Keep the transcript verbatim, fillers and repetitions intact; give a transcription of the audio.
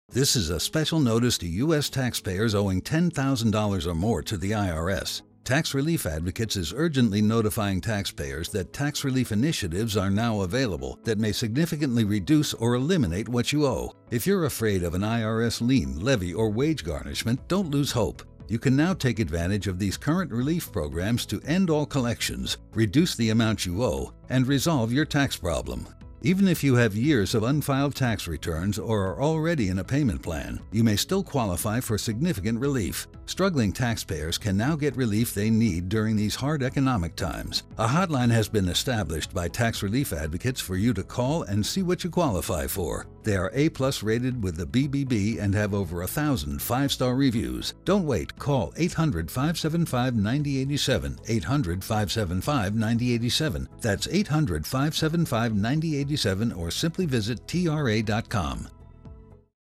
This is a special notice to U S taxpayers owing ten thousand dollars or more to the I R S. Tax Relief Advocates is urgently notifying taxpayers that tax relief initiatives are now available that may significantly reduce or eliminate what you owe. If you're afraid of an I R S lien, levy, or wage garnishment, don't lose hope. You can now take advantage of these current relief programs to end all collections, reduce the amount you owe, and resolve your tax problem. Even if you have years of unfiled tax returns or are already in a payment plan, you may still qualify for significant relief. Struggling taxpayers can now get relief they need during these hard economic times. A hotline has been established by Tax Relief Advocates for you to call and see what you qualify for. They are A plus rated with the B B B and have over a thousand five-star reviews. Don't wait. Call eight hundred, five seven five, nine zero eight seven, eight hundred, five seven five, nine zero eight seven. That's eight hundred, five seven five, nine zero eight seven or simply visit T R A dot com.